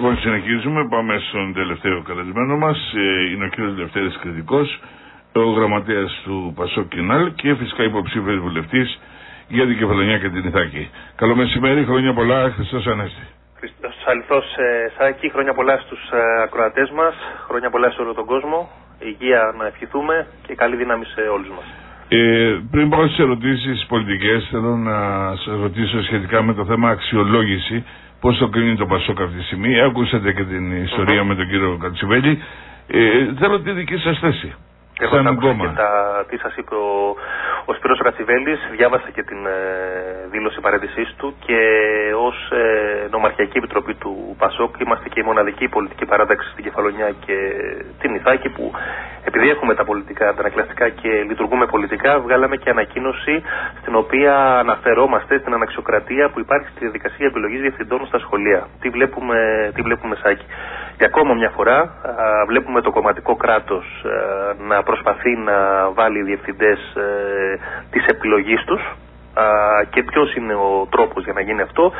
Λοιπόν, συνεχίζουμε. Πάμε στον τελευταίο καλεσμένο μας. Είναι ο κύριος Λευτέρης Κρητικός, ο γραμματέας του Πασόκ Κινάλ και φυσικά υποψήφιος βουλευτής για την Κεφαλονιά και την Ιθάκη. Καλό μεσημέρι, χρόνια πολλά, Χριστός Ανέστη. Χριστός αληθώς, Σάκη, χρόνια πολλά στους ακροατές μας, χρόνια πολλά σε όλο τον κόσμο, υγεία να ευχηθούμε και καλή δύναμη σε όλους μας. Πριν πάω στις ερωτήσεις πολιτικές, θέλω να σας ρωτήσω σχετικά με το θέμα αξιολόγηση. Πώς το κρίνει το Πασόκ αυτή τη στιγμή? Ακούσατε και την ιστορία με τον κύριο Κατσιβέλη. Θέλω τη δική σας θέση. Εγώ θα άκουσα και τι σας είπε ο Σπύρος Κατσιβέλης, διάβασα και την δήλωση παραιτησής του και ως νομαρχιακή επιτροπή του Πασόκ είμαστε και η μοναδική πολιτική παράταξη στην Κεφαλονιά και την Ιθάκη που επειδή έχουμε τα πολιτικά αντανακλαστικά και λειτουργούμε πολιτικά, βγάλαμε και ανακοίνωση στην οποία αναφερόμαστε στην αναξιοκρατία που υπάρχει στη διαδικασία επιλογής διευθυντών στα σχολεία. Τι βλέπουμε Σάκη? Και ακόμα μια φορά βλέπουμε το κομματικό κράτος να προσπαθεί να βάλει διευθυντές της επιλογής τους και ποιος είναι ο τρόπος για να γίνει αυτό.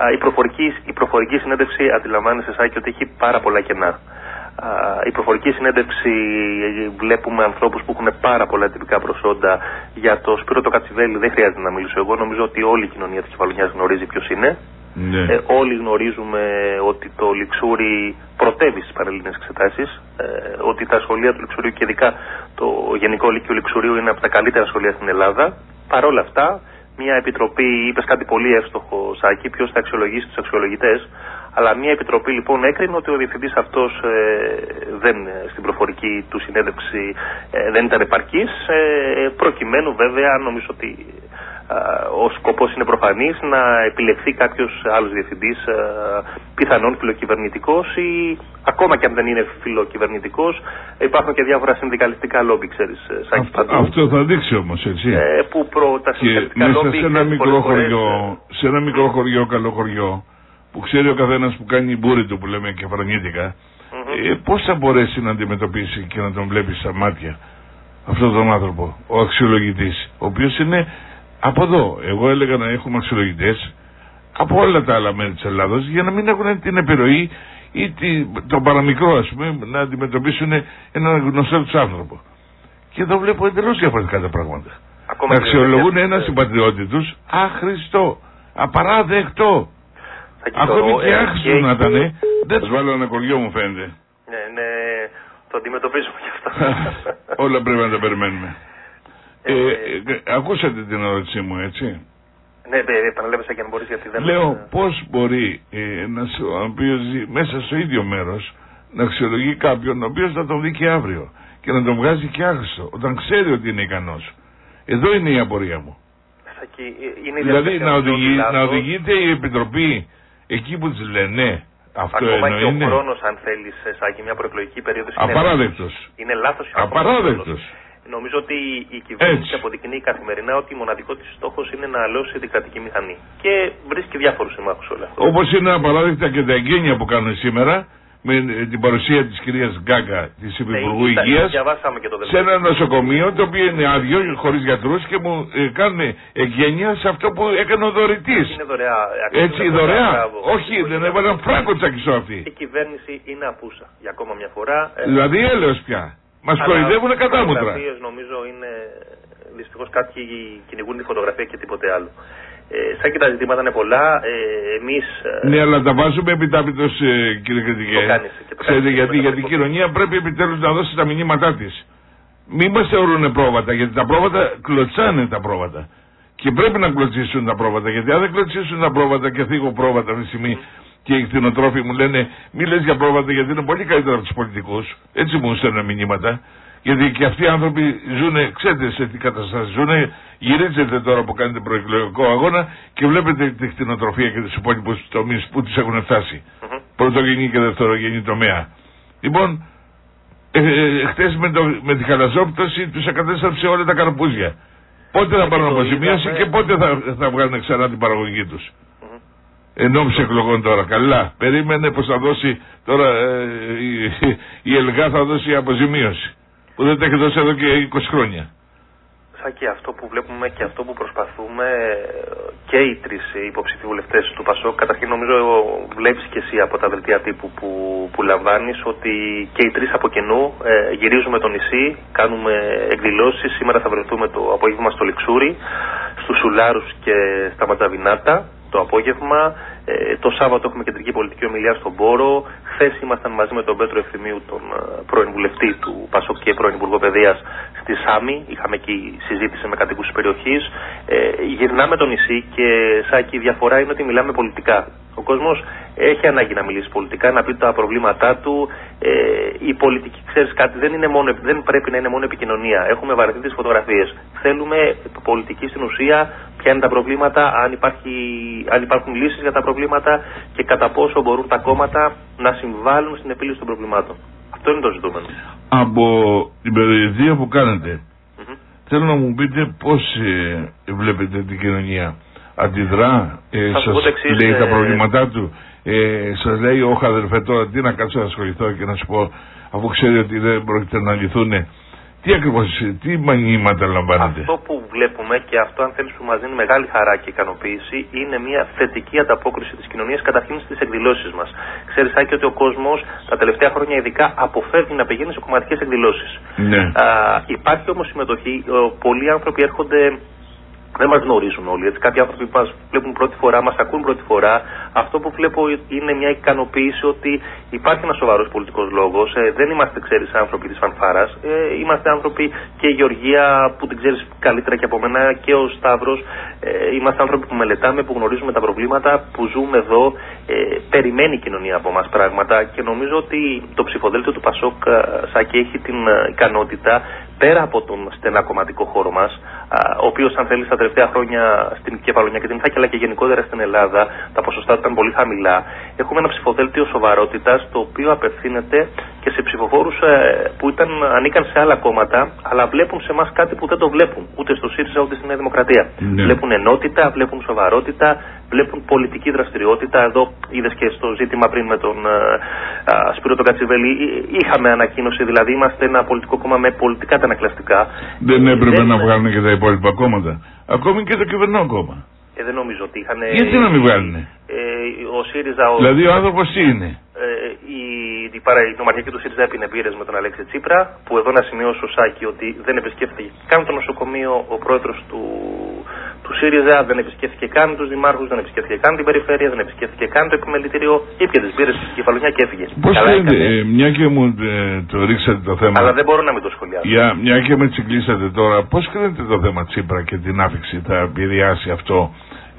Η προφορική συνέντευξη, αντιλαμβάνεσαι Σάκη ότι έχει πάρα πολλά κενά. Η προφορική συνέντευξη βλέπουμε ανθρώπους που έχουν πάρα πολλά τυπικά προσόντα. Για το Σπύρο το Κατσιβέλη δεν χρειάζεται να μιλήσω εγώ, νομίζω ότι όλη η κοινωνία της Κεφαλονιάς γνωρίζει ποιος είναι. Ναι. Όλοι γνωρίζουμε ότι το Λιξούρι πρωτεύει στις πανελλήνιες εξετάσεις, ότι τα σχολεία του Λιξουρίου και ειδικά το Γενικό Λύκειο Λιξουρίου είναι από τα καλύτερα σχολεία στην Ελλάδα. Παρ' όλα αυτά, μια επιτροπή, είπες κάτι πολύ εύστοχο Σάκη, ποιος θα αξιολογήσει τους αξιολογητές, αλλά μια επιτροπή λοιπόν έκρινε ότι ο διευθυντής αυτός στην προφορική του συνέντευξη δεν ήταν επαρκής, προκειμένου βέβαια νομίζω ότι ο σκοπός είναι προφανής να επιλεχθεί κάποιος άλλος διευθυντής, πιθανόν φιλοκυβερνητικός ή ακόμα και αν δεν είναι φιλοκυβερνητικός υπάρχουν και διάφορα συνδικαλιστικά λόμπι, ξέρεις Σάκη. Αυτό θα δείξει όμως, έτσι. Που τα συνδικαλιστικά λόμπι σε ένα μικρό χωριό, καλό χωριό, που ξέρει ο καθένας που κάνει μπούρι του που λέμε κεφαλονίτικα, πώς θα μπορέσει να αντιμετωπίσει και να τον βλέπει στα μάτια αυτόν τον άνθρωπο, ο αξιολογητής, ο οποίος είναι από εδώ? Εγώ έλεγα να έχουμε αξιολογητές από όλα τα άλλα μέρη της Ελλάδος για να μην έχουν την επιρροή ή τον παραμικρό, ας πούμε, να αντιμετωπίσουν έναν γνωστό τους άνθρωπο. Και εδώ βλέπω εντελώς διαφορετικά τα πράγματα. Να αξιολογούν ένα συμπατριώτη τους άχρηστο, απαράδεκτο. Ακόμη και άχρηστο να ήταν. Δεν τους βάλω ένα κοριό, μου φαίνεται. Ναι, το αντιμετωπίζουμε κι αυτό. Όλα πρέπει να τα περιμένουμε. Ακούσατε την ερώτησή μου, έτσι? Ναι, επαναλέβησα και αν μπορείς, γιατί δεν... Λέω, πώς μπορεί ο οποίος ζει μέσα στο ίδιο μέρος να αξιολογεί κάποιον ο οποίος θα τον δει και αύριο και να τον βγάζει και άχρηστο όταν ξέρει ότι είναι ικανός? Εδώ είναι η απορία μου. Δηλαδή να οδηγείται η Επιτροπή εκεί που της λένε αυτό ακόμα εννοεί. Ακόμα και ο χρόνος, αν θέλεις Σάκη, μια προεκλογική περίοδος είναι λάθος. Απαράδεκτος. Νομίζω ότι η κυβέρνηση αποδεικνύει καθημερινά ότι μοναδικό της στόχος είναι να αλώσει την κρατική μηχανή. Και βρίσκει διάφορους συμμάχους όλα αυτά. Όπως είναι απαράδεκτα και τα εγγένεια που κάνουν σήμερα με την παρουσία της κυρίας Γκάγκα, της Υπουργού Υγείας, σε ένα νοσοκομείο το οποίο είναι άδειο, χωρίς γιατρούς, και μου κάνουν εγγένεια σε αυτό που έκανε ο δωρητής. Είναι δωρεά. Έτσι, δωρεά. Όχι, δεν έβαλαν φράγκο τσακισό αυτή. Η κυβέρνηση είναι απούσα για ακόμα μια φορά. Δηλαδή έλεος πια. Μας κοροϊδεύουνε κατάμουτρα. Οι νομίζω είναι δυστυχώς κάποιοι κυνηγούν τη φωτογραφία και τίποτε άλλο. Σαν και τα ζητήματα είναι πολλά. Εμείς. Ναι, αλλά τα βάζουμε επιτάπητος, κύριε Κρητικέ. Ξέρετε γιατί? Γιατί η κοινωνία πρέπει επιτέλους να δώσει τα μηνύματά της. Μην μας θεωρούν πρόβατα, γιατί τα πρόβατα κλωτσάνε τα πρόβατα. Και πρέπει να κλωτσίσουν τα πρόβατα, γιατί αν δεν κλωτσίσουν τα πρόβατα, και θίγω πρόβατα αυτή τη στιγμή, και οι κτηνοτρόφοι μου λένε μη λες για πρόβατα γιατί είναι πολύ καλύτερα από τους πολιτικούς. Έτσι μου στέλνουν μηνύματα. Γιατί και αυτοί οι άνθρωποι ζουνε, ξέρετε σε τι καταστάσεις ζουνε. Γυρίζετε τώρα που κάνετε προεκλογικό αγώνα και βλέπετε τη κτηνοτροφία και τους υπόλοιπους τομείς που τους έχουν φτάσει. Πρωτογενή και δευτερογενή τομέα. Λοιπόν, χτες με τη χαλαζόπτωση τους εκατέστρεψε όλα τα καρπούζια. Πότε θα πάρουν αποζημίωση και πότε θα βγάλουν ξανά την παραγωγή τους? Ενώπιση εκλογών τώρα. Καλά. Περίμενε πως θα δώσει τώρα η ΕΛΓΑ θα δώσει αποζημίωση. Που δεν τα έχει δώσει εδώ και 20 χρόνια. Σάκη, αυτό που βλέπουμε και αυτό που προσπαθούμε και οι τρεις υποψήφοι βουλευτές του ΠΑΣΟΚ, καταρχήν νομίζω βλέπεις και εσύ από τα δελτία τύπου που λαμβάνεις ότι και οι τρεις από κενού γυρίζουμε το νησί, κάνουμε εκδηλώσεις. Σήμερα θα βρεθούμε το απόγευμα στο Λιξούρι, στους Σουλάρους και στα Ματζαβινάτα το απόγευμα. Το Σάββατο έχουμε κεντρική πολιτική ομιλία στον Πόρο. Χθες ήμασταν μαζί με τον Πέτρο Ευθυμίου, τον πρώην βουλευτή του ΠΑΣΟΚ και πρώην Υπουργό Παιδείας, στη Σάμι. Είχαμε εκεί συζήτηση με κατοίκους της περιοχής. Γυρνάμε το νησί και, Σάκη, η διαφορά είναι ότι μιλάμε πολιτικά. Ο κόσμος έχει ανάγκη να μιλήσει πολιτικά, να πει τα προβλήματά του. Η πολιτική, ξέρεις κάτι, δεν πρέπει να είναι μόνο επικοινωνία. Έχουμε βαρεθεί τις φωτογραφίες. Θέλουμε πολιτική στην ουσία, ποια είναι τα προβλήματα, αν υπάρχουν λύσεις για τα προβλήματα και κατά πόσο μπορούν τα κόμματα να συμβάλλουν στην επίλυση των προβλημάτων. Αυτό είναι το ζητούμενο. Από την περιοδία που κάνετε, θέλω να μου πείτε πώς βλέπετε την κοινωνία. Αντιδρά, σας λέει τα προβλήματά του, σας λέει όχι αδερφέ, τώρα τι να κάτσω να ασχοληθώ και να σου πω, αφού ξέρει ότι δεν πρόκειται να λυθούν. Τι ακριβώς, τι μανήματα λαμβάνετε? Αυτό που βλέπουμε, και αυτό αν θέλεις που μας δίνει μεγάλη χαρά και ικανοποίηση, είναι μια θετική ανταπόκριση της κοινωνίας καταρχήν στις εκδηλώσεις μας. Ξέρεις, Άκη, ότι ο κόσμος τα τελευταία χρόνια ειδικά αποφεύγει να πηγαίνει σε κομματικές εκδηλώσεις. Ναι. Υπάρχει όμως συμμετοχή, πολλοί άνθρωποι έρχονται. Δεν μας γνωρίζουν όλοι, έτσι. Κάποιοι άνθρωποι που μας βλέπουν πρώτη φορά, μας ακούν πρώτη φορά. Αυτό που βλέπω είναι μια ικανοποίηση ότι υπάρχει ένας σοβαρός πολιτικός λόγος. Δεν είμαστε, ξέρεις, άνθρωποι της φανφάρας. Είμαστε άνθρωποι, και η Γεωργία που την ξέρεις καλύτερα και από μένα, και ο Σταύρος. Είμαστε άνθρωποι που μελετάμε, που γνωρίζουμε τα προβλήματα, που ζούμε εδώ. Περιμένει η κοινωνία από μας πράγματα και νομίζω ότι το ψηφοδέλτιο του ΠΑΣΟΚ, Σάκη, έχει την ικανότητα, πέρα από τον στενά κομματικό χώρο μας, ο οποίος, αν θέλεις, τα τελευταία χρόνια στην Κεφαλονιά και την Ιθάκη, αλλά και γενικότερα στην Ελλάδα, τα ποσοστά ήταν πολύ χαμηλά. Έχουμε ένα ψηφοδέλτιο σοβαρότητας, το οποίο απευθύνεται και σε ψηφοφόρους που ανήκαν σε άλλα κόμματα, αλλά βλέπουν σε εμάς κάτι που δεν το βλέπουν ούτε στο ΣΥΡΙΖΑ ούτε στη Νέα Δημοκρατία. Ναι. Βλέπουν ενότητα, βλέπουν σοβαρότητα, βλέπουν πολιτική δραστηριότητα. Εδώ είδες και στο ζήτημα πριν με τον Σπύρο τον Κατσιβέλη, είχαμε ανακοίνωση, δηλαδή είμαστε ένα πολιτικό κόμμα με πολιτικά αντανακλαστικά. Δεν έπρεπε να βγάλουν και τα υπόλοιπα κόμματα? Ακόμη και το κυβερνό κόμμα. Δεν νομίζω ότι είχαν. Γιατί να μην βγάλουν? Ο ΣΥΡΙΖΑ. Δηλαδή ο άνθρωπος τι είναι? Η νομαρχιακή του ΣΥΡΙΖΑ έπινε μπύρες με τον Αλέξη Τσίπρα, που εδώ να σημειώσω, Σάκη, ότι δεν επισκέφθηκε καν το νοσοκομείο ο πρόεδρος του ΣΥΡΙΖΑ, δεν επισκέφθηκε καν τους δημάρχους, δεν επισκέφθηκε καν την περιφέρεια, δεν επισκέφθηκε καν το επιμελητήριο, ήπια τις μπύρες στην Κεφαλονιά και έφυγε. Πώς φαίνεται, μια και μου το ρίξατε το θέμα. Αλλά δεν μπορώ να μην το σχολιάσω. Μια και με τσιγκλίσατε τώρα, πώς κρίνετε το θέμα Τσίπρα και την άφηξη, θα επηρεάσει αυτό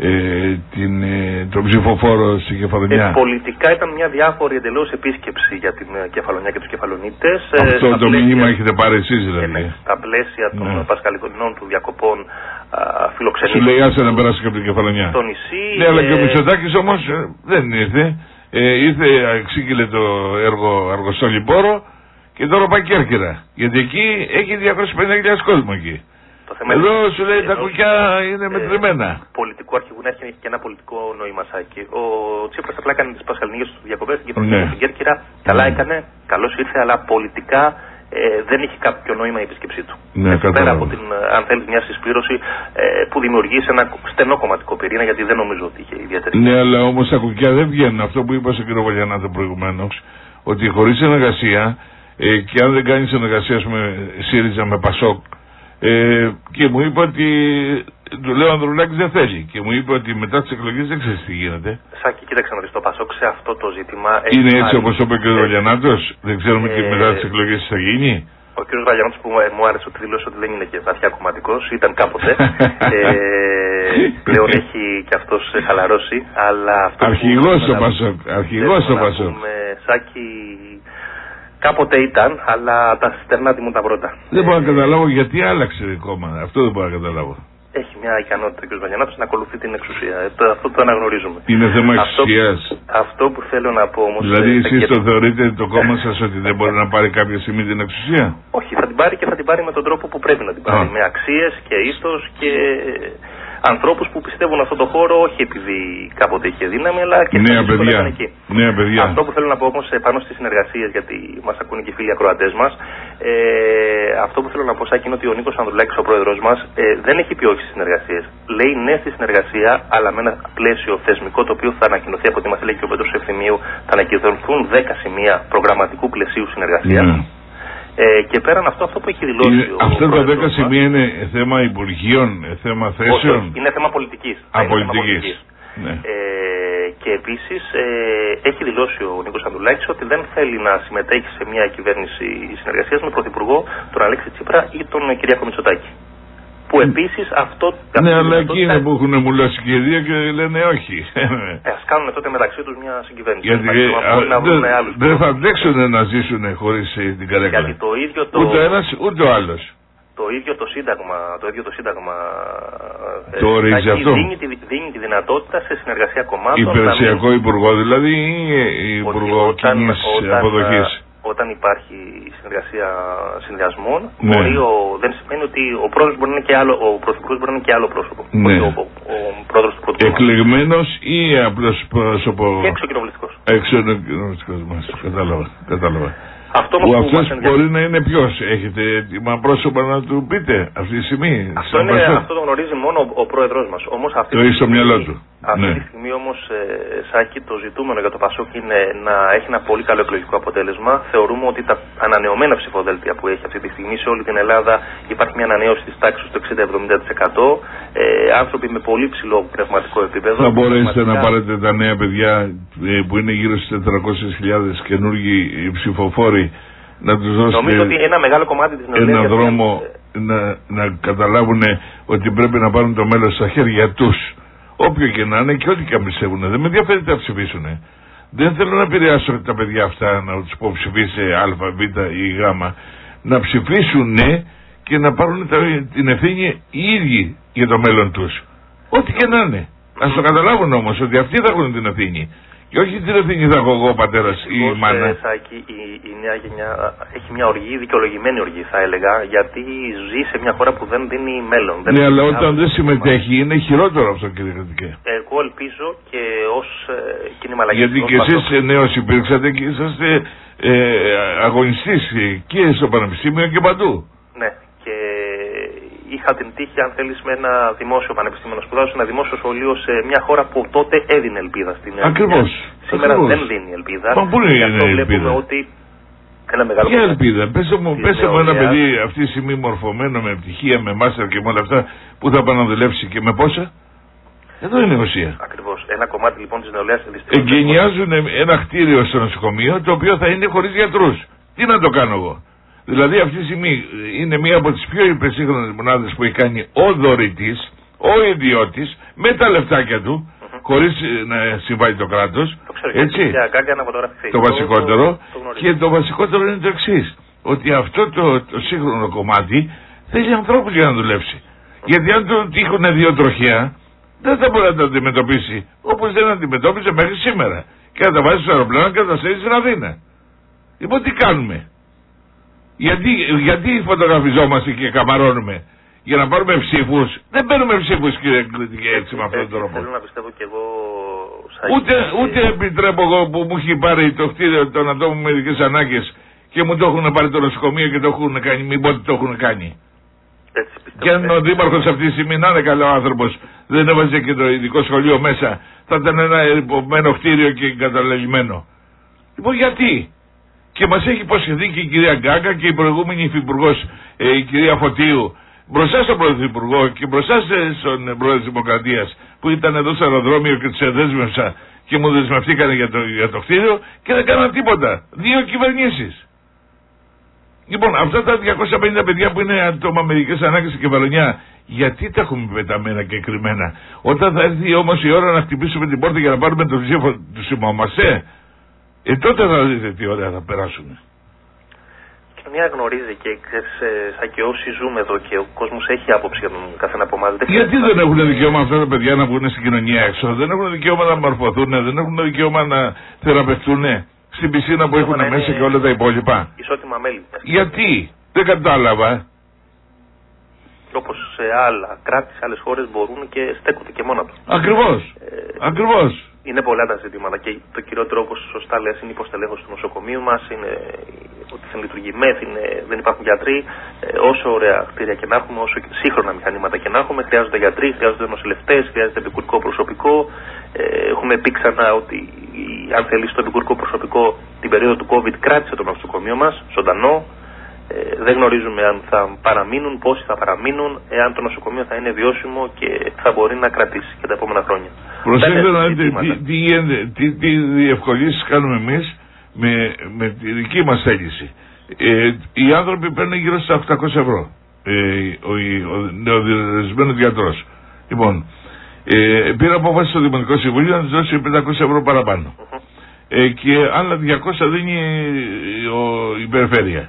τον ψηφοφόρο στην Κεφαλονιά? Πολιτικά ήταν μια διάφορη εντελώς επίσκεψη για την Κεφαλονιά και τους Κεφαλονίτες. Αυτό το μήνυμα έχετε πάρει εσείς δηλαδή? Στα πλαίσια των Πασχαλικονινών του διακοπών φιλοξενήσεων. Σου λέει άσε να περάσει και από την Κεφαλονιά. Στο νησί. Ναι, αλλά και ο Μητσοτάκης όμως δεν ήρθε. Ήρθε, εξήγηλε το έργο Αργοστόλη Πόρο και τώρα πάει Κέρκυρα. Γιατί εκεί έχει 250.000 κόσμο εκεί. Εδώ σου λέει τα κουκιά είναι μετρημένα. Πολιτικού αρχηγού έχει και ένα πολιτικό νόημα, Σάκη. Ο Τσίπρας απλά έκανε τις Πασχαλινίες του διακοπές στην Κεφαλονιά και στην Κέρκυρα. Καλά έκανε, καλώς ήρθε, αλλά πολιτικά δεν έχει κάποιο νόημα η επίσκεψή του. Ναι, πέρα από την, αν θέλει, μια συσπήρωση που δημιουργεί σε ένα στενό κομματικό πυρήνα, γιατί δεν νομίζω ότι είχε ιδιαίτερη. Ναι, αλλά όμως τα κουκιά δεν βγαίνουν. Αυτό που είπα στον κύριο Βαλιανάτο προηγουμένως, ότι χωρίς συνεργασία, και αν δεν κάνει συνεργασία με ΣΥΡΙΖΑ, με ΠΑΣΟΚ, και μου είπε ότι του λέω Ανδρουλάκης δεν θέλει. Και μου είπε ότι μετά τις εκλογές δεν ξέρεις τι γίνεται. Σάκη, κοίταξε να δεις, το ΠΑΣΟΚ σε αυτό το ζήτημα. Είναι έτσι όπως το είπε ο κ. Βαλιανάτος? Δεν ξέρουμε και μετά τις εκλογές τι θα γίνει. Ο κ. Βαλιανάτος, που μου άρεσε ότι δηλώσει ότι δεν είναι και βαθιά κομματικός, ήταν κάποτε. Πλέον έχει και αυτός χαλαρώσει. Αλλά αυτό αρχηγός στο ΠΑΣΟΚ. Αρχηγός στο ΠΑΣΟΚ. Σάκη, κάποτε ήταν, αλλά τα στερνά τιμούν τα πρώτα. Δεν μπορώ να καταλάβω γιατί άλλαξε κόμμα. Αυτό δεν μπορώ να καταλάβω. Έχει μια ικανότητα ο κ. Βαλιανάτος να ακολουθεί την εξουσία. Αυτό το αναγνωρίζουμε. Είναι θέμα εξουσίας. Αυτό που θέλω να πω όμως. Δηλαδή εσείς το θεωρείτε το κόμμα σας ότι δεν μπορεί να πάρει κάποια στιγμή την εξουσία? Όχι, θα την πάρει και θα την πάρει με τον τρόπο που πρέπει να την πάρει. Με αξίες και ήθος και ανθρώπους που πιστεύουν αυτόν τον χώρο όχι επειδή κάποτε είχε δύναμη, αλλά και νέα παιδιά. Εκεί. Νέα παιδιά. Αυτό που θέλω να πω όμως πάνω στις συνεργασίες, γιατί μας ακούνε και οι φίλοι ακροατές μας, αυτό που θέλω να πω, Σάκη, είναι ότι ο Νίκος Ανδρουλάκης, ο πρόεδρος μας, δεν έχει πει όχι στις συνεργασίες. Λέει ναι στη συνεργασία, αλλά με ένα πλαίσιο θεσμικό το οποίο θα ανακοινωθεί από ό,τι μας λέει και ο Πέτρος Ευθυμίου, θα ανακοινωθούν 10 σημεία προγραμματικού πλαισίου συνεργασίας. Και πέραν αυτό που έχει δηλώσει. Αυτά τα 10 σημεία είναι θέμα υπουργείων, θέμα θέσεων. Όχι, είναι θέμα πολιτικής. Πολιτικής. Ναι. Και επίσης έχει δηλώσει ο Νίκος Ανδρουλάκης ότι δεν θέλει να συμμετέχει σε μια κυβέρνηση συνεργασίας με πρωθυπουργό τον Αλέξη Τσίπρα ή τον Κυριάκο Μητσοτάκη. Που επίσης αυτό... Ναι, αλλά εκεί είναι που έχουν μουλώσει και οι δύο και λένε όχι. Ας κάνουν τότε μεταξύ τους μια συγκυβέρνηση. Γιατί δεν θα αντέξουν να ζήσουν χωρίς την καρέκλα. Γιατί το ίδιο ούτε ένας ούτε ο άλλος. Το ίδιο το Σύνταγμα το ορίζει αυτό. Δίνει τη δυνατότητα σε συνεργασία κομμάτων. Υπηρεσιακό υπουργό δηλαδή ή υπουργό κοινής αποδοχής. Όταν υπάρχει συνεργασία συνδυασμών, δεν σημαίνει ότι ο πρόεδρος μπορεί να είναι και άλλο, ο πρωθυπουργός μπορεί να είναι και άλλο πρόσωπο. Ναι. Ο πρόεδρος του πρωθυπουργού. Εκλεγμένος ή απλώς πρόσωπο. Και εξωκοινοβουλευτικός. Εξωκοινοβουλευτικός μας. Κατάλαβα. Αυτό αυτός μπορεί να είναι ποιος? Έχετε έτοιμα πρόσωπα να του πείτε αυτή τη στιγμή? Αυτό το γνωρίζει μόνο ο πρόεδρος μας. Όμως το έχει στο μυαλό του. Αυτή τη στιγμή όμως, Σάκη, το ζητούμενο για το Πασόκ είναι να έχει ένα πολύ καλό εκλογικό αποτέλεσμα. Θεωρούμε ότι τα ανανεωμένα ψηφοδέλτια που έχει αυτή τη στιγμή σε όλη την Ελλάδα υπάρχει μια ανανέωση της τάξης του 60-70%. Άνθρωποι με πολύ ψηλό πνευματικό επίπεδο. Θα μπορέσετε να πάρετε τα νέα παιδιά που είναι γύρω στις 400.000 καινούργιοι ψηφοφόροι, να τους δώσετε νομίζω ότι ένα μεγάλο κομμάτι της νεολαίας ένα δρόμο να καταλάβουν ότι πρέπει να πάρουν το μέλλον στα χέρια τους, όποιο και να είναι και ό,τι και αν πιστεύουν. Δεν με ενδιαφέρει να ψηφίσουν. Δεν θέλω να επηρεάσω τα παιδιά αυτά να τους πω ψηφίσει Α, Β ή Γ. Να ψηφίσουν ναι και να πάρουν την ευθύνη οι ίδιοι για το μέλλον τους, ό,τι και να είναι. Ας το καταλάβουν όμως ότι αυτοί θα έχουν την ευθύνη. Και όχι την ευθύνη θα έχω εγώ ο πατέρας ή η μάνα. Σάκη, η νέα γενιά έχει μια οργή, δικαιολογημένη οργή θα έλεγα, γιατί ζει σε μια χώρα που δεν δίνει μέλλον. Ναι, αλλά όταν δεν συμμετέχει είναι χειρότερο αυτό, κύριε Κρατικέ. Εγώ ελπίζω και ως κίνημα αλλαγής. Γιατί και εσείς νέος υπήρξατε και είσαστε αγωνιστής και στο πανεπιστήμιο και παντού. Ναι, και είχα την τύχη, αν θέλεις, με ένα δημόσιο πανεπιστήμιο να σπουδάσω σε ένα δημόσιο σχολείο σε μια χώρα που τότε έδινε ελπίδα στην Ελλάδα. Ακριβώς. Σήμερα δεν δίνει ελπίδα. Μα πού είναι η ελπίδα? Βλέπουμε ότι ένα μεγάλο. Ποια ελπίδα? Πέσε μου ένα παιδί αυτή τη στιγμή μορφωμένο με πτυχία, με μάστερ και με όλα αυτά που θα πάει να δουλέψει και με πόσα? Εδώ είναι η ουσία. Ακριβώς. Ένα κομμάτι λοιπόν της νεολαίας εγκαινιάζουν ένα κτίριο στο νοσοκομείο το οποίο θα είναι χωρίς γιατρούς. Τι να το κάνω εγώ? Δηλαδή αυτή τη στιγμή είναι μία από τις πιο υπερσύγχρονες μονάδες που έχει κάνει ο δωρητής, ο ιδιώτης, με τα λεφτάκια του, χωρίς να συμβάλλει το κράτος. Έτσι. Το βασικότερο. Και το βασικότερο είναι το εξής. Ότι αυτό το σύγχρονο κομμάτι θέλει ανθρώπους για να δουλέψει. Γιατί αν το τύχουν δύο τροχιά, δεν θα μπορεί να το αντιμετωπίσει όπως δεν αντιμετώπιζε μέχρι σήμερα. Και να τα βάζει στο αεροπλάνο και να τα στέλνει στην Αθήνα. Λοιπόν, τι κάνουμε? Γιατί φωτογραφιζόμαστε και καμαρώνουμε? Για να πάρουμε ψήφους? Δεν παίρνουμε ψήφους, κύριε Κριτική, έτσι με αυτόν τον τρόπο. Θέλω να πιστεύω κι εγώ. Ούτε επιτρέπω εγώ που μου έχει πάρει το κτίριο των ατόμων με ειδικές ανάγκες και μου το έχουν πάρει το νοσοκομείο και το έχουν κάνει, μην πω ότι το έχουν κάνει. Και αν ο δήμαρχος αυτή τη στιγμή να είναι καλό άνθρωπος, δεν έβαζε και το ειδικό σχολείο μέσα, θα ήταν ένα ερυπωμένο κτίριο και εγκαταλελειμμένο. Λοιπόν, γιατί? Και μας έχει υποσχεθεί και η κυρία Γκάγκα και η προηγούμενη υφυπουργός η κυρία Φωτίου μπροστά στον πρωθυπουργό και μπροστά στον πρόεδρο της Δημοκρατίας που ήταν εδώ στο αεροδρόμιο και τους εδέσμευσα και μου δεσμευτήκανε για το κτίριο και δεν κάναν τίποτα. Δύο κυβερνήσεις. Λοιπόν, αυτά τα 250 παιδιά που είναι άτομα με ειδικές ανάγκες στην Κεφαλονιά, γιατί τα έχουμε πεταμένα και κρυμμένα? Όταν θα έρθει όμως η ώρα να χτυπήσουμε την πόρτα για να πάρουμε τον ψήφο του συμμαμασέ, τότε θα δείτε τι ωραία θα περάσουν. Η κοινωνία γνωρίζει και ξέρεις, σαν και όσοι ζούμε εδώ και ο κόσμος έχει άποψη για τον καθένα από εμάς. Γιατί δεν έχουν δικαίωμα αυτά τα παιδιά να βγουν στην κοινωνία έξω? Δεν έχουν δικαίωμα να μορφωθούν, δεν έχουν δικαίωμα να θεραπευτούν στην πισίνα που έχουν μέσα και όλα τα υπόλοιπα? Ισότιμα μέλη. Γιατί? Δεν κατάλαβα. όπως σε άλλα κράτη, σε άλλες χώρες μπορούν και στέκονται και μόνα τους. Ακριβώς. Είναι πολλά τα ζητήματα και το κυριότερο, όπως σωστά λες, είναι η υποστελέχωση του νοσοκομείου μας, είναι ότι δεν λειτουργεί ΜΕΘ, δεν υπάρχουν γιατροί. Όσο ωραία κτίρια και να έχουμε, όσο σύγχρονα μηχανήματα και να έχουμε, χρειάζονται γιατροί, χρειάζονται νοσηλευτές, χρειάζεται επικουρικό προσωπικό. Έχουμε πει ξανά ότι, αν θέλει, το επικουρικό προσωπικό την περίοδο του COVID κράτησε το νοσοκομείο μας ζωντανό. Δεν γνωρίζουμε αν θα παραμείνουν, πόσοι θα παραμείνουν, εάν το νοσοκομείο θα είναι βιώσιμο και θα μπορεί να κρατήσει και τα επόμενα χρόνια. Προσέξτε να δείτε τι διευκολύνσεις κάνουμε εμείς με τη δική μας θέληση. Οι άνθρωποι παίρνουν γύρω στα 800 ευρώ. Ο νεοδιορισμένος γιατρός. Λοιπόν, πήρα απόφαση στο Δημοτικό Συμβούλιο να τους δώσει 500 ευρώ παραπάνω. Και άλλα 200 δίνει η περιφέρεια.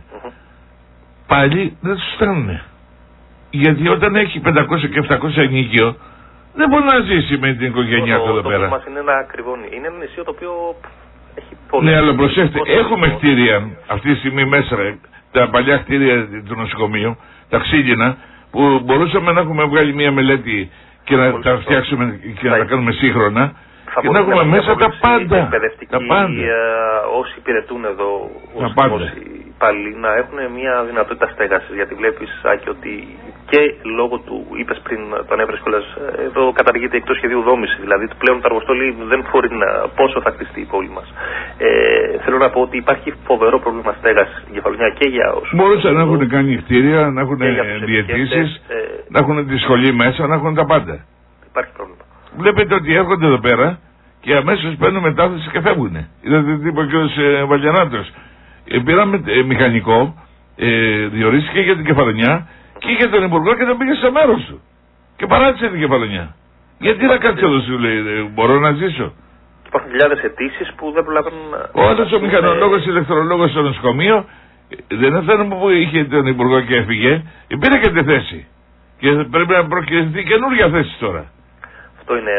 Πάλι δεν τους φτάνουν. Γιατί όταν έχει 500 και 700 ενοίκιο, δεν μπορεί να ζήσει με την οικογένειά του εδώ πέρα. Το είναι ένα ακριβόνι. Είναι ένα νησί το οποίο έχει πολύ. Ναι, αλλά προσέξτε, έχουμε κτίρια αυτή τη στιγμή μέσα, τα παλιά κτίρια του νοσοκομείου, τα ξύλινα, που μπορούσαμε να έχουμε βγάλει μια μελέτη και να τα φτιάξουμε και να τα κάνουμε σύγχρονα. Και να έχουμε μέσα τα πάντα. Όσοι υπηρετούν εδώ ως πάλι να έχουν μια δυνατότητα στέγασης. Γιατί βλέπεις, Άκη, ότι και λόγω του, είπες πριν, το ανέφερες κιόλας, εδώ καταργείται εκτός σχεδίου δόμηση. Δηλαδή πλέον το αργοστόλι δεν μπορεί πόσο θα χτιστεί η πόλη μας. Θέλω να πω ότι υπάρχει φοβερό πρόβλημα στέγασης στην Κεφαλονιά και για όσους. Μπορούσαν να έχουν κάνει κτίρια, να έχουν διαιτήσεις, να έχουν τη σχολή μέσα, να έχουν τα πάντα. Υπάρχει πρόβλημα. Βλέπετε ότι έρχονται εδώ πέρα και αμέσως παίρνουν μετάθεση και φεύγουν. Είδατε τι είπε ο κ. Βαλιανάτος. Πήραμε μηχανικό, διορίστηκε για την Κεφαλονιά και για τον Υπουργό και τον πήγε στο μέρος του. Και παράτησε την Κεφαλονιά. Γιατί να κάτσει εδώ, σου λέει, μπορώ να ζήσω. Υπάρχουν χιλιάδες αιτήσεις που δεν προλαβαίνουν να. Ο άλλος ο μηχανολόγος, ηλεκτρολόγος στο νοσοκομείο, δεν έφτανε που είχε τον Υπουργό και έφυγε, πήρε και τη θέση. Και πρέπει να προκριθεί καινούργια θέση τώρα. Αυτό είναι.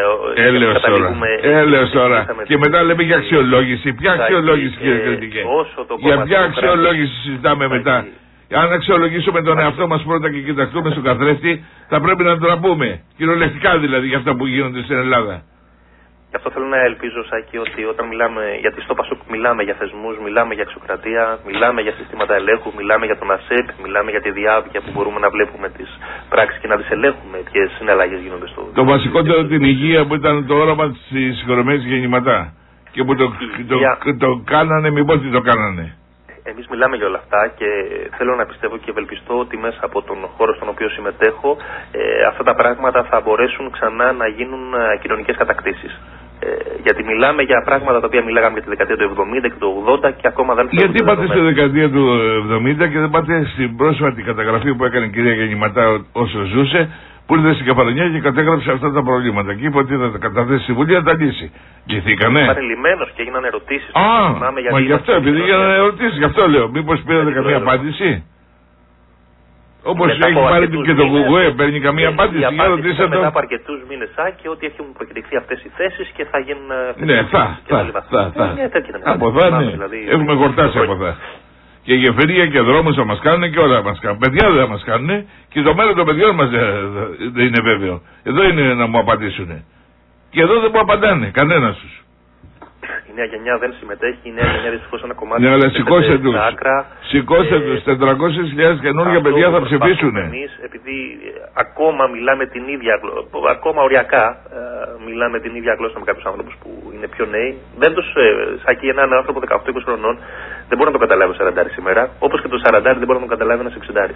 Έλεος τώρα. Και μετά λέμε για αξιολόγηση. Ποια αξιολόγηση, κύριε Κριτικέ? Για ποια αξιολόγηση συζητάμε μετά? Αν αξιολογήσουμε τον εαυτό μας πρώτα και κοιταχτούμε στον καθρέφτη, θα πρέπει να τον πούμε. Κυριολεκτικά δηλαδή για αυτά που γίνονται στην Ελλάδα. Γι' αυτό θέλω να ελπίζω, Σάκη, ότι όταν μιλάμε, γιατί στο Πασόκ μιλάμε για θεσμούς, μιλάμε για αξιοκρατία, μιλάμε για συστήματα ελέγχου, μιλάμε για τον ΑΣΕΠ, μιλάμε για τη διάβια που μπορούμε να βλέπουμε τις πράξεις και να τις ελέγχουμε ποιες συναλλαγές γίνονται στο. Το βασικότερο την υγεία που ήταν το όραμα της συγχωρεμένης γεννηματά. Και που το κάνανε, μήπως τι το κάνανε. Εμείς μιλάμε για όλα αυτά και θέλω να πιστεύω και ευελπιστώ ότι μέσα από τον χώρο στον οποίο συμμετέχω αυτά τα πράγματα θα μπορέσουν ξανά να γίνουν κοινωνικές κατακτήσεις. Γιατί μιλάμε για πράγματα τα οποία μιλάγαμε για τη δεκαετία του 70 και του 80 και ακόμα δεν θα. Γιατί πάτε στη δεκαετία του 70 και δεν πάτε στην πρόσφατη καταγραφή που έκανε η κυρία Γεννηματά όσο ζούσε, που ήρθε στην Κεφαλονιά και κατέγραψε αυτά τα προβλήματα. Και είπε ότι θα τα καταθέσει στη Βουλή να τα λύσει. Λυθήκανε. Παρελειμμένος και έγιναν ερωτήσεις. Μα γι' αυτό, επειδή έγιναν ερωτήσεις, γι' αυτό λέω. Μήπως πήρατε καμία απάντηση? Όπως έχει πάρει και το Google, παίρνει καμία απάντηση. Για ρωτήσατε μετά από αρκετούς μήνες, και ότι έχουν προκηρυχθεί αυτές οι θέσεις και θα γίνουν. Ναι, θα. Από θα, ναι. Έχουμε χορτάσει από θα. Και γεφυρία και δρόμους θα μας κάνουν και όλα μας κάνουν. Παιδιά δεν θα μας κάνουν και το μέλλον των παιδιών μας δεν είναι βέβαιο. Εδώ είναι να μου απαντήσουν. Και εδώ δεν μου απαντάνε, κανένας τους. Η νέα γενιά δεν συμμετέχει, η νέα γενιά δυστυχώς ένα κομμάτι. Ναι, αλλά σηκώστε τους. Σηκώστε τους. 400.000 καινούργια παιδιά θα ψηφίσουν. Εμείς, επειδή ακόμα μιλάμε την ίδια γλώσσα, ακόμα οριακά μιλάμε την ίδια γλώσσα με κάποιους άνθρωπους που είναι πιο νέοι, δεν τους. Σαν και έναν άνθρωπο 18-20 χρονών δεν μπορεί να το καταλάβει ο 40 σήμερα, όπως και το 40 δεν μπορεί να το καταλάβει ένας 60.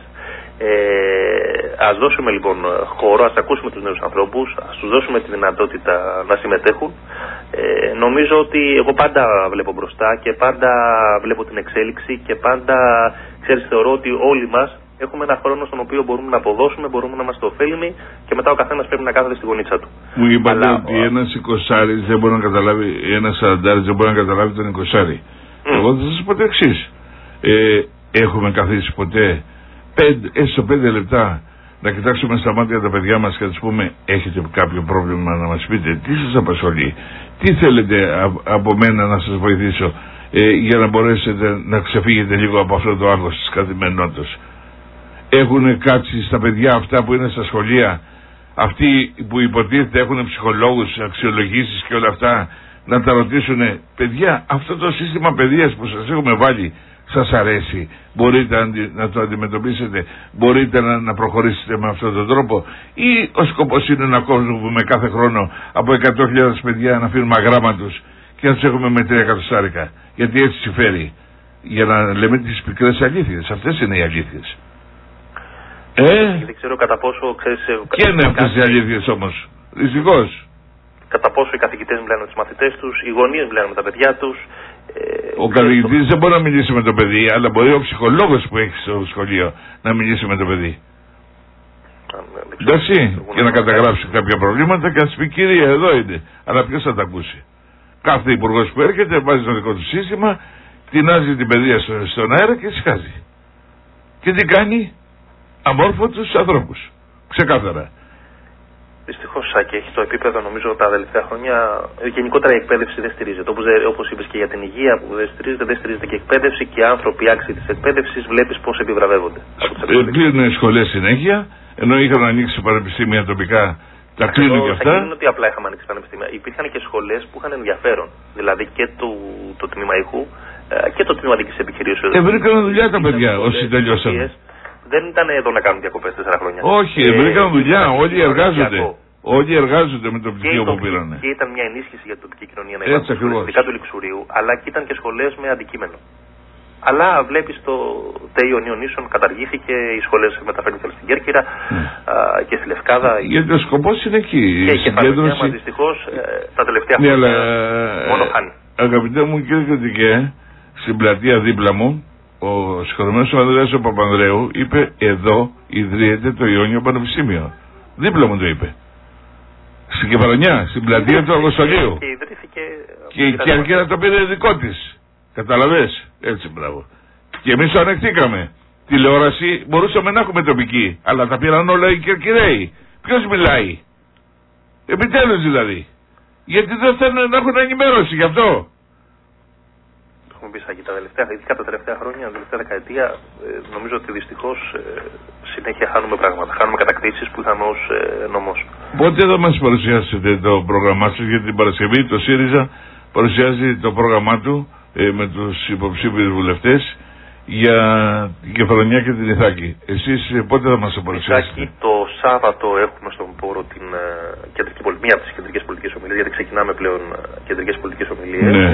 Ας δώσουμε λοιπόν χώρο, ας ακούσουμε τους νέους ανθρώπους, ας τους δώσουμε τη δυνατότητα να συμμετέχουν. Νομίζω ότι εγώ πάντα βλέπω μπροστά και πάντα βλέπω την εξέλιξη και πάντα, ξέρεις, θεωρώ ότι όλοι μας έχουμε ένα χρόνο στον οποίο μπορούμε να αποδώσουμε, μπορούμε να είμαστε ωφέλιμοι και μετά ο καθένας πρέπει να κάθεται στη γωνίτσα του. Μου είπατε ότι ένας 20άρης δεν μπορεί να καταλάβει, ένας 40άρης δεν μπορεί να καταλάβει τον 20άρη. Εγώ θα σας πω το εξής. Έχουμε καθίσει ποτέ έστω 5 λεπτά να κοιτάξουμε στα μάτια τα παιδιά μας και να τους πούμε: έχετε κάποιο πρόβλημα να μας πείτε, τι σας απασχολεί, τι θέλετε από μένα να σας βοηθήσω για να μπορέσετε να ξεφύγετε λίγο από αυτό το άγχος της καθημερινότητας. έχουν κάτσει στα παιδιά αυτά που είναι στα σχολεία, αυτοί που υποτίθεται έχουν ψυχολόγους, αξιολογήσεις και όλα αυτά, να τα ρωτήσουν, παιδιά, αυτό το σύστημα παιδείας που σας έχουμε βάλει σας αρέσει, μπορείτε να το αντιμετωπίσετε, μπορείτε να προχωρήσετε με αυτόν τον τρόπο, ή ο σκοπός είναι να κόβουμε κάθε χρόνο από 100.000 παιδιά, να αφήνουμε αγράμματους και να τους έχουμε με 3 εκατοστάρικα, γιατί έτσι συμφέρει, για να λέμε τις πικρές αλήθειες. Αυτές είναι οι αλήθειες. Δεν ξέρω κατά πόσο ξέρεις. Και είναι αυτές οι αλήθειες όμως, δυστυχώς. Κατά πόσο οι καθηγητές μιλάνε με τους μαθητές τους, οι γονείς μιλάνε με τα παιδιά τους. Ο καθηγητής δεν μπορεί να μιλήσει με το παιδί, αλλά μπορεί ο ψυχολόγος που έχει στο σχολείο να μιλήσει με το παιδί. Εντάξει, και να καταγράψει κάποια προβλήματα και να σου πει, κύριε, εδώ είναι. Αλλά ποιος θα τα ακούσει? Κάθε υπουργός που έρχεται βάζει το δικό του σύστημα, τεινάζει την παιδεία στον αέρα και συχάζει. Και τι κάνει? Αμόρφωτους ανθρώπους. Ξεκάθαρα. Δυστυχώς, Σάκη, έχει το επίπεδο, νομίζω, τα τελευταία χρόνια. Γενικότερα η εκπαίδευση δεν στηρίζεται. Όπως είπες και για την υγεία που δεν στηρίζεται και η εκπαίδευση, και οι άνθρωποι άξιοι της εκπαίδευσης βλέπεις πώς επιβραβεύονται. Κλείνουν σχολές συνέχεια, ενώ είχαν ανοίξει πανεπιστήμια τοπικά. Τα κλείνουν και αυτά. Δεν είναι ότι απλά είχαμε ανοίξει πανεπιστήμια. Υπήρχαν και σχολές που είχαν ενδιαφέρον. Δηλαδή και το τμήμα ήχου και το τμήμα δικής επιχειρήσεως. Βρήκαν δουλειά τα παιδιά όσοι τελειώσαν. Δεν ήταν εδώ να κάνουν διακοπές 4 χρόνια. Όχι, βρήκαν δουλειά. Όλοι εργάζονται. Όλοι εργάζονται με το πτυχίο που πήρανε. Και ήταν μια ενίσχυση για την τοπική κοινωνία να υπάρχουν σχολές, ειδικά του Λιξουρίου, αλλά και ήταν και σχολές με αντικείμενο. Αλλά βλέπεις το ΤΕΙ Ιωνίων καταργήθηκε, οι σχολές μεταφέρθηκαν στην Κέρκυρα και στη Λευκάδα. Γιατί ο σκοπός είναι εκεί. Και η κεφαλαιότητα μας δυστυχώς τα τελευταία χρόνια μόνο χάνει. Αγαπητέ μου κύριε Κρητικέ, στην πλατεία δίπλα μου, ο συγχωρεμένος ο Ανδρέας ο Παπανδρέου είπε, εδώ ιδρύεται το Ιόνιο Πανεπιστήμιο. Δίπλα μου το είπε. Στην Κεφαλονιά, στην πλατεία του Αργοστολίου. Και ιδρύθηκε. Και η Κέρκυρα το πήρε δικό της. Καταλαβες? Έτσι, μπράβο. Και εμείς το ανεχτήκαμε. Τηλεόραση μπορούσαμε να έχουμε τοπική, αλλά τα πήραν όλα οι Κερκυραίοι. Ποιος μιλάει? Επιτέλους δηλαδή. Γιατί δεν θέλουν να έχουν ενημέρωση γι' αυτό. Έχουμε πει, Σάκη, ειδικά τα τελευταία χρόνια, τα τελευταία δεκαετία, νομίζω ότι δυστυχώς συνέχεια χάνουμε πράγματα. Χάνουμε κατακτήσεις που είχαμε ως νόμος. Πότε θα μας παρουσιάσετε το πρόγραμμά σας για την Παρασκευή? Το ΣΥΡΙΖΑ παρουσιάζει το πρόγραμμά του με τους υποψήφιους βουλευτές για την Κεφαλονιά και την Ιθάκη. Εσείς πότε θα μας το παρουσιάσετε? Το Σάββατο έχουμε στον πόρο μία από τις κεντρικές πολιτικές ομιλίες, γιατί ξεκινάμε πλέον κεντρικές πολιτικές ομιλίες. Ναι.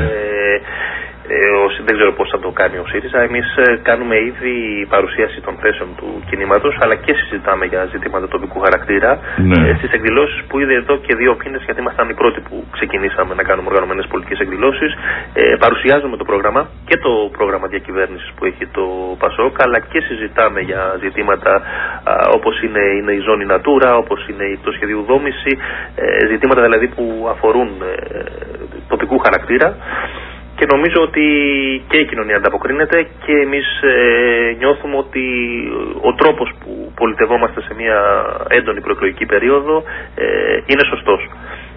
Δεν ξέρω πώς θα το κάνει ο ΣΥΡΙΖΑ. Εμείς κάνουμε ήδη παρουσίαση των θέσεων του κινήματος, αλλά και συζητάμε για ζητήματα τοπικού χαρακτήρα. Ναι. Στις εκδηλώσεις που είδε εδώ και 2 μήνες, γιατί ήμασταν οι πρώτοι που ξεκινήσαμε να κάνουμε οργανωμένες πολιτικές εκδηλώσεις, παρουσιάζουμε το πρόγραμμα και το πρόγραμμα διακυβέρνησης που έχει το ΠΑΣΟΚ, αλλά και συζητάμε για ζητήματα όπως είναι η ζώνη Natura, όπως είναι το σχεδίου δόμηση, ζητήματα δηλαδή που αφορούν τοπικού χαρακτήρα. Και νομίζω ότι και η κοινωνία ανταποκρίνεται και εμείς νιώθουμε ότι ο τρόπος που πολιτευόμαστε σε μια έντονη προεκλογική περίοδο είναι σωστός.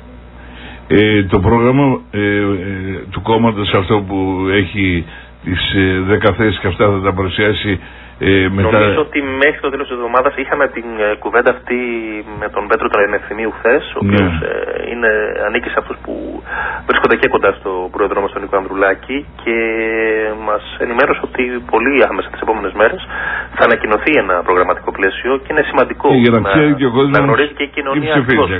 Το πρόγραμμα του κόμματος, αυτό που έχει τις 10 θέσεις και αυτά, θα τα παρουσιάσει μετά. Νομίζω ότι μέχρι το τέλος της εβδομάδας είχαμε την κουβέντα αυτή με τον Πέτρο τον Ευθυμίου χθες, ο οποίος ανήκει σε αυτούς που βρίσκονται και κοντά στο πρόεδρό μας τον Νίκο Ανδρουλάκη, και μας ενημέρωσε ότι πολύ άμεσα τις επόμενες μέρες θα ανακοινωθεί ένα προγραμματικό πλαίσιο, και είναι σημαντικό να γνωρίζει και η κοινωνία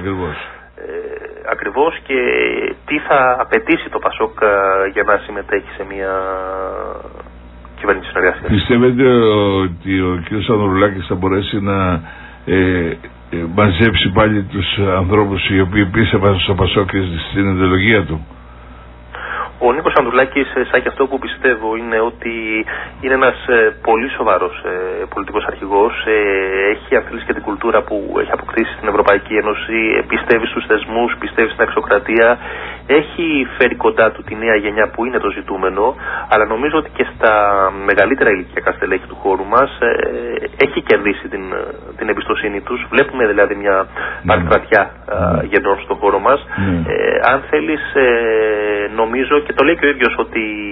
ακριβώς και τι θα απαιτήσει το ΠΑΣΟΚ για να συμμετέχει σε μια κυβέρνηση συνεργασίας. Πιστεύετε ότι ο κ. Ανδρουλάκης θα μπορέσει να μαζέψει πάλι τους ανθρώπους οι οποίοι πίστευαν στο ΠΑΣΟΚ και στην ιδεολογία του? Ο Νίκος Ανδρουλάκης, Σάκη, αυτό που πιστεύω είναι ότι είναι ένας πολύ σοβαρός πολιτικός αρχηγός. Έχει αφιλήσει και την κουλτούρα που έχει αποκτήσει στην Ευρωπαϊκή Ένωση, πιστεύει στους θεσμούς, πιστεύει στην αξιοκρατία. Έχει φέρει κοντά του τη νέα γενιά που είναι το ζητούμενο, αλλά νομίζω ότι και στα μεγαλύτερα ηλικιακά στελέχη του χώρου μας έχει κερδίσει την εμπιστοσύνη τους. Βλέπουμε δηλαδή μια παρκρατιά γεννών στον χώρο μας. Αν θέλεις, νομίζω, και το λέει και ο ίδιος, ότι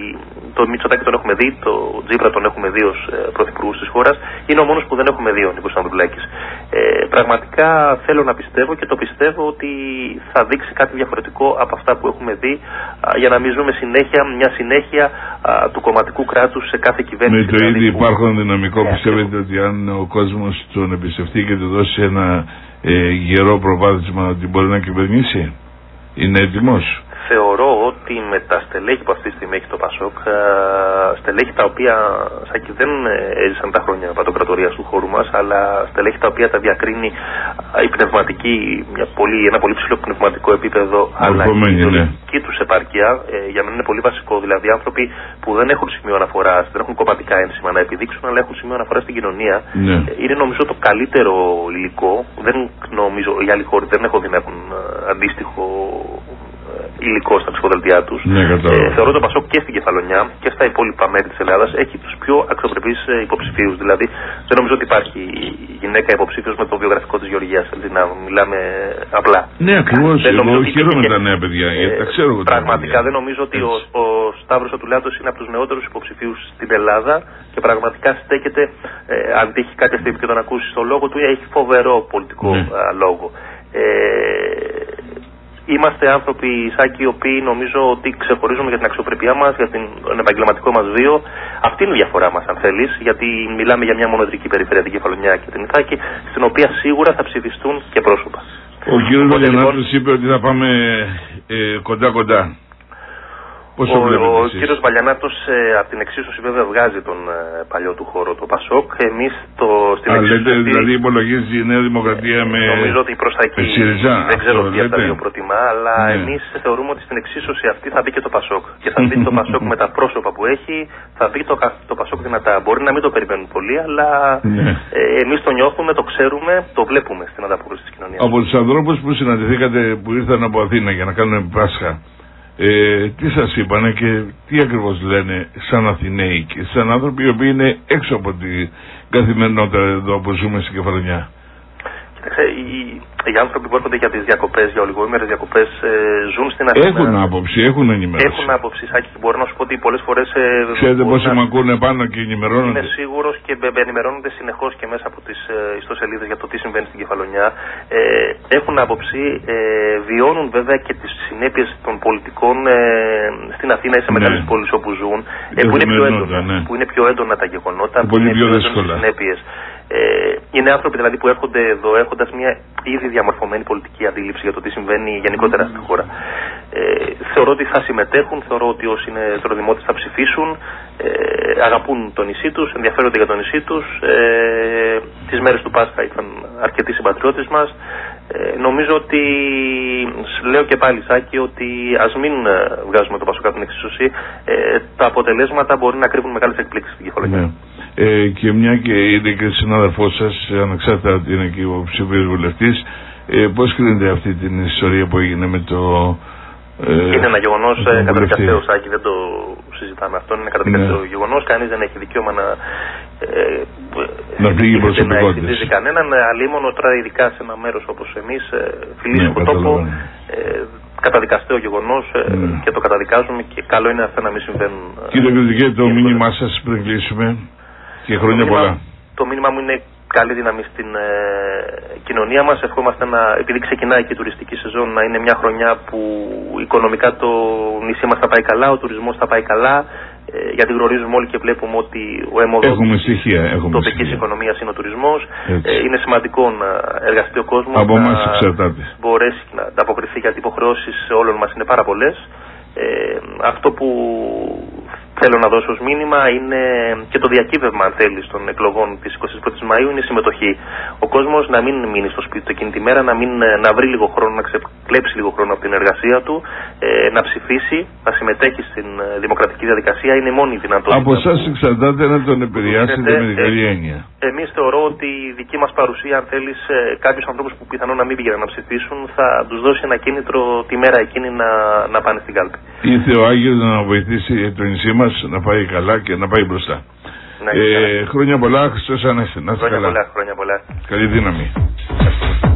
Το Μητσοτάκη τον έχουμε δει, το Τζίπρα τον έχουμε δει ως πρωθυπουργούς της χώρας. Είναι ο μόνος που δεν έχουμε δει ο Νίκος Ανδρουλάκης. Πραγματικά θέλω να πιστεύω και το πιστεύω ότι θα δείξει κάτι διαφορετικό από αυτά που έχουμε δει, για να μην ζούμε μια συνέχεια του κομματικού κράτους σε κάθε κυβέρνηση. Με το ήδη υπάρχον δυναμικό, πιστεύετε ότι αν ο κόσμος τον εμπιστευτεί και του δώσει ένα γερό προβάδισμα, ότι μπορεί να κυβερνήσει? Είναι έτοιμος? Θεωρώ ότι με τα στελέχη που αυτή τη στιγμή έχει το Πασόκ, στελέχη τα οποία Σάκη, δεν έζησαν τα χρόνια πατοκρατορίας του χώρου μας, αλλά στελέχη τα οποία τα διακρίνει η πνευματική, ένα πολύ ψηλό πνευματικό επίπεδο, αλλά η ιδεολογική τους επάρκεια, για μένα είναι πολύ βασικό. Δηλαδή άνθρωποι που δεν έχουν σημείο αναφοράς, δεν έχουν κομματικά ένσημα να επιδείξουν, αλλά έχουν σημείο αναφοράς στην κοινωνία, είναι νομίζω το καλύτερο υλικό. Δεν νομίζω, οι άλλοι χώροι δεν έχω δει να έχουν αντίστοιχο υλικό στα ψηφοδελτία τους. Θεωρώ το Πασόκ και στην Κεφαλονιά και στα υπόλοιπα μέρη της Ελλάδας έχει τους πιο αξιοπρεπείς υποψηφίους. Δηλαδή δεν νομίζω ότι υπάρχει γυναίκα υποψήφιος με το βιογραφικό της Γεωργίας. Δηλαδή να μιλάμε απλά. Ναι, ακριβώς. Εγώ χαίρομαι τα νέα παιδιά. Τα ξέρω. Πραγματικά δεν νομίζω ότι ο Σταύρος Ατουλάτος είναι από τους νεότερους υποψηφίους στην Ελλάδα και πραγματικά στέκεται, αν τύχει κάποια στιγμή και τον ακούσει στο λόγο του, έχει φοβερό πολιτικό λόγο. Είμαστε άνθρωποι, Σάκη, οι οποίοι νομίζω ότι ξεχωρίζουμε για την αξιοπρέπειά μας, για τον επαγγελματικό μας βίο. Αυτή είναι η διαφορά μας, αν θέλεις, γιατί μιλάμε για μια μονοδρική περιφέρεια, την Κεφαλονιά και την Ιθάκη, στην οποία σίγουρα θα ψηφιστούν και πρόσωπα. Ο κ. Βαλιανάτος είπε ότι θα πάμε κοντά-κοντά. Ο κύριος Βαλιανάτος από την εξίσωση βέβαια βγάζει τον παλιό του χώρο, το Πασόκ. Εμείς στην εξίσωση... Δηλαδή υπολογίζει η Νέα Δημοκρατία με... Νομίζω ότι προς τα εκεί δεν ξέρω τι από τα δύο προτιμά, αλλά εμείς θεωρούμε ότι στην εξίσωση αυτή θα μπει και το Πασόκ. Και θα μπει το Πασόκ με τα πρόσωπα που έχει, θα μπει το Πασόκ δυνατά. Μπορεί να μην το περιμένουν πολύ, αλλά εμείς το νιώθουμε, το ξέρουμε, το βλέπουμε στην ανταπόκριση της κοινωνίας. Από τους ανθρώπους που συναντηθήκατε, που ήρθαν από Αθήνα για να κάνουν Πάσχα, τι σας είπανε και τι ακριβώς λένε σαν Αθηναίοι και σαν άνθρωποι οι οποίοι είναι έξω από την καθημερινότητα εδώ που ζούμε στην Κεφαλονιά? Κοίταξε, οι άνθρωποι που έρχονται για τις διακοπές, για ολιγοήμερες διακοπές, ζουν στην Αθήνα. Έχουν άποψη, έχουν ενημέρωση. Έχουν άποψη, Σάκη, και μπορώ να σου πω ότι πολλές φορές... Ξέρετε πόσοι με ακούνε πάνω και ενημερώνονται? Είμαι σίγουρος και ενημερώνονται συνεχώς και μέσα από τις ιστοσελίδες για το τι συμβαίνει στην Κεφαλονιά. Έχουν άποψη, βιώνουν βέβαια και τις συνέπειες των πολιτικών στην Αθήνα ή σε μεγάλες πόλεις όπου ζουν, που είναι πιο έντονα τα γεγονότα, που είναι πιο έντονες οι συνέπειες. Είναι άνθρωποι δηλαδή που έρχονται εδώ έχοντας μια ήδη διαμορφωμένη πολιτική αντίληψη για το τι συμβαίνει γενικότερα στη χώρα. Θεωρώ ότι θα συμμετέχουν, θεωρώ ότι όσοι είναι τροδημότες θα ψηφίσουν, αγαπούν το νησί τους, ενδιαφέρονται για το νησί τους. Τις μέρες του Πάσχα ήταν αρκετοί συμπατριώτες μας. Νομίζω ότι, λέω και πάλι Σάκη, ότι ας μην βγάζουμε το Πασόκ από την εξίσωση, τα αποτελέσματα μπορεί να κρύβουν μεγάλες εκπλήξεις στην Κεφαλονιά. Και μια και είναι και συνάδελφός σας, ανεξάρτητα ότι είναι και ο ψηφίος βουλευτής, πώς κρίνεται αυτή την ιστορία που έγινε με το... Είναι ένα γεγονός καταδικαστέο, Σάκη, δεν το συζητάμε αυτό, είναι καταδικαστέο γεγονός, κανείς δεν έχει δικαίωμα να φύγει προσωπικότητες. Δεν κανέναν, αλίμονο τώρα ειδικά σε ένα μέρος όπως εμείς, φιλήσιμο τόπο, καταδικαστέο γεγονός και το καταδικάζουμε και καλό είναι αυτά να μην συμβαίνουν. Κύριε Κριτικέ, το μήνυμά σας πριν κλείσουμε και χρόνια πολλά. Το μήνυμά μου είναι καλή δύναμη στην κοινωνία μας. Ευχόμαστε επειδή ξεκινάει και η τουριστική σεζόν, να είναι μια χρονιά που οικονομικά το νησί μας θα πάει καλά, ο τουρισμός θα πάει καλά, γιατί γνωρίζουμε όλοι και βλέπουμε ότι ο αιμοδότης της τοπικής οικονομίας είναι ο τουρισμός. Είναι σημαντικό να εργαστεί ο κόσμος, από να μπορέσει να ανταποκριθεί, γιατί οι υποχρεώσεις όλων μας είναι πάρα πολλές. Αυτό που θέλω να δώσω ως μήνυμα είναι και το διακύβευμα, αν θέλεις, των εκλογών της 21ης Μαΐου, είναι η συμμετοχή. Ο κόσμος να μην μείνει στο σπίτι του εκείνη τη μέρα, να βρει λίγο χρόνο, να ξεκλέψει λίγο χρόνο από την εργασία του, να ψηφίσει, να συμμετέχει στην δημοκρατική διαδικασία. Είναι η μόνη δυνατότητα. Από εσάς εξαρτάται να τον επηρεάσετε με την καλή έννοια. Εμείς θεωρώ ότι η δική μας παρουσία, αν θέλεις, κάποιους ανθρώπους που πιθανόν να μην πήγαιναν να ψηφίσουν, θα τους δώσει ένα κίνητρο τη μέρα εκείνη να πάνε στην κάλπη. Ήρθε ο Άγιος να βοηθήσει το νησί μας να πάει καλά και να πάει μπροστά. Χρόνια πολλά, Χριστός Ανέστη. Να είστε καλά. Χρόνια πολλά. Καλή δύναμη.